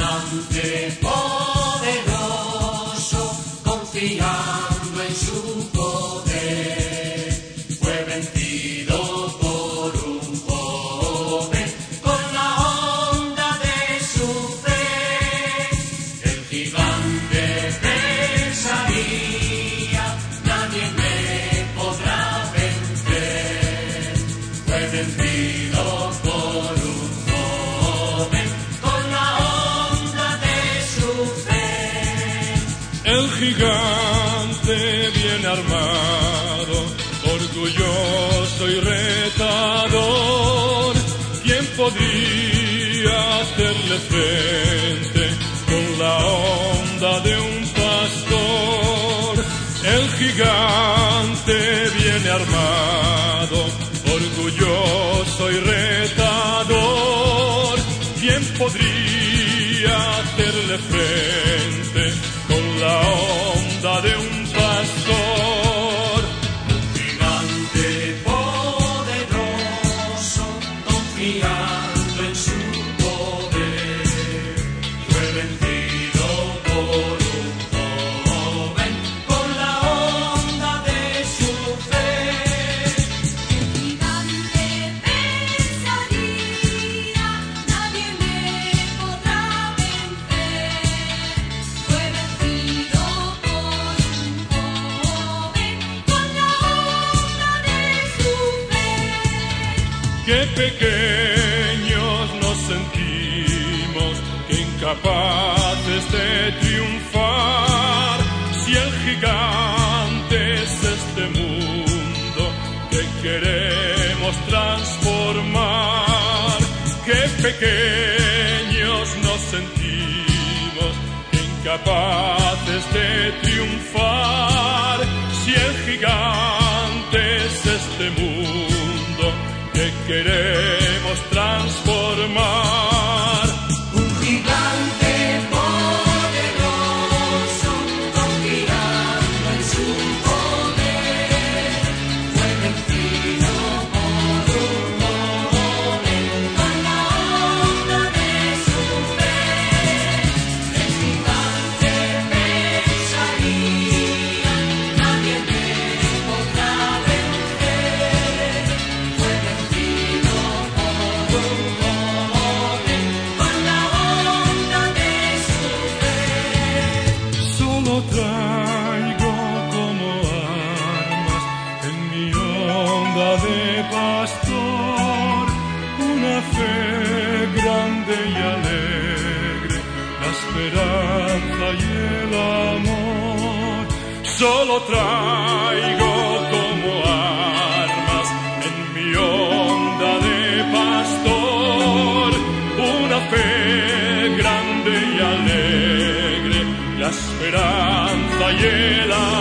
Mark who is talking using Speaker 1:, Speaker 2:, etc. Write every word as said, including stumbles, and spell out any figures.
Speaker 1: gigante poderoso, confiando en su poder, fue vencido por un joven con la honda de su fe. El gigante pensaría, nadie me podrá vencer, fue vencido por un
Speaker 2: el gigante bien armado, orgulloso y retador. ¿Quién podría hacerle frente con la honda de un pastor? El gigante viene armado, orgulloso y retador. ¿Quién podría hacerle frente con la onda de un pastor?
Speaker 1: Un gigante poderoso, confiando en su poder, fue vencido por un joven con la onda de su fe.
Speaker 3: El gigante pensaría, nadie me podrá vencer, fue vencido por un joven con la onda de su fe.
Speaker 2: Qué pequeños nos sentimos, qué incapaces de triunfar. Si el gigante es este mundo que queremos transformar. Qué pequeños nos sentimos, qué incapaces de triunfar. Si el gigante es este mundo que queremos transformar.
Speaker 1: Un gigante poderoso, confiando en su poder, fue vencido por un joven con la onda de su fe. El gigante pensaría, nadie me podrá vencer, fue vencido por un joven con la onda de su fe.
Speaker 2: Solo traigo como armas en mi onda de pastor una fe grande y alegre, la esperanza y el amor. Solo traigo como armas en mi onda de pastor una fe grande y alegre, la esperanza y el amor.